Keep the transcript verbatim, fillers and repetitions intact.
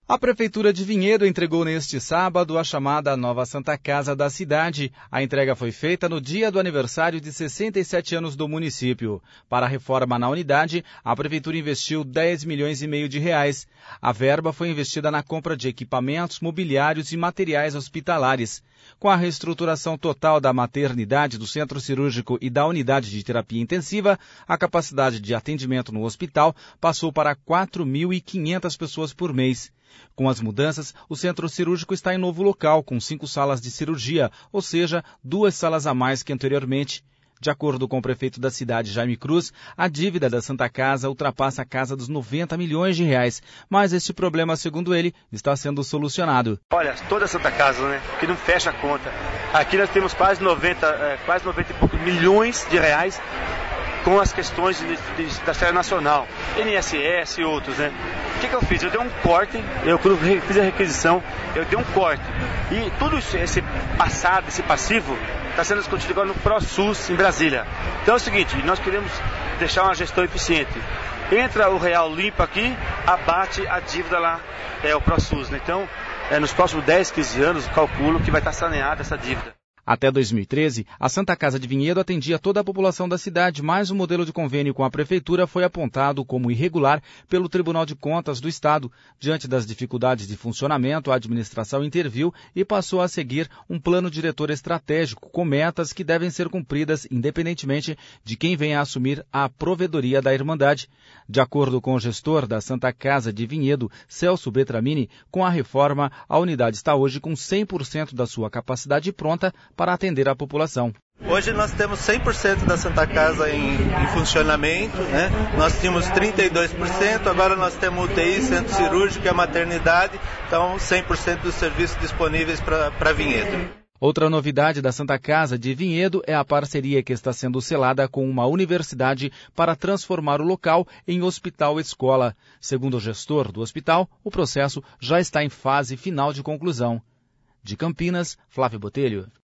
A Prefeitura de Vinhedo entregou neste sábado a chamada Nova Santa Casa da cidade. A entrega foi feita no dia do aniversário de sessenta e sete anos do município. Para a reforma na unidade, a Prefeitura investiu dez milhões e meio de reais. A verba foi investida na compra de equipamentos, mobiliários e materiais hospitalares. Com a reestruturação total da maternidade, do centro cirúrgico e da unidade de terapia intensiva, a capacidade de atendimento no hospital passou para quatro mil e quinhentas pessoas por mês. Com as mudanças, o centro cirúrgico está em novo local, com cinco salas de cirurgia, ou seja, duas salas a mais que anteriormente. De acordo com o prefeito da cidade, Jaime Cruz, a dívida da Santa Casa ultrapassa a casa dos noventa milhões de reais. Mas este problema, segundo ele, está sendo solucionado. Olha, toda a Santa Casa, né, que não fecha a conta. Aqui nós temos quase noventa, é, quase noventa e poucos milhões de reais com as questões de, de, da série nacional, N S S e outros, né? O que, que eu fiz? Eu dei um corte, eu fiz a requisição, eu dei um corte. E tudo isso, esse passado, esse passivo, está sendo discutido agora no ProSUS em Brasília. Então é o seguinte, nós queremos deixar uma gestão eficiente. Entra o real limpo aqui, abate a dívida lá, é o ProSUS, né? Então, é, nos próximos dez, quinze anos, calculo que vai estar saneada essa dívida. Até dois mil e treze, a Santa Casa de Vinhedo atendia toda a população da cidade, mas o modelo de convênio com a Prefeitura foi apontado como irregular pelo Tribunal de Contas do Estado. Diante das dificuldades de funcionamento, a administração interviu e passou a seguir um plano diretor estratégico com metas que devem ser cumpridas independentemente de quem venha a assumir a provedoria da Irmandade. De acordo com o gestor da Santa Casa de Vinhedo, Celso Betramini, com a reforma, a unidade está hoje com cem por cento da sua capacidade pronta para atender a população. Hoje nós temos cem por cento da Santa Casa em, em funcionamento, né? Nós tínhamos trinta e dois por cento, agora nós temos U T I, centro cirúrgico e a maternidade, então cem por cento dos serviços disponíveis para Vinhedo. Outra novidade da Santa Casa de Vinhedo é a parceria que está sendo selada com uma universidade para transformar o local em hospital-escola. Segundo o gestor do hospital, o processo já está em fase final de conclusão. De Campinas, Flávio Botelho.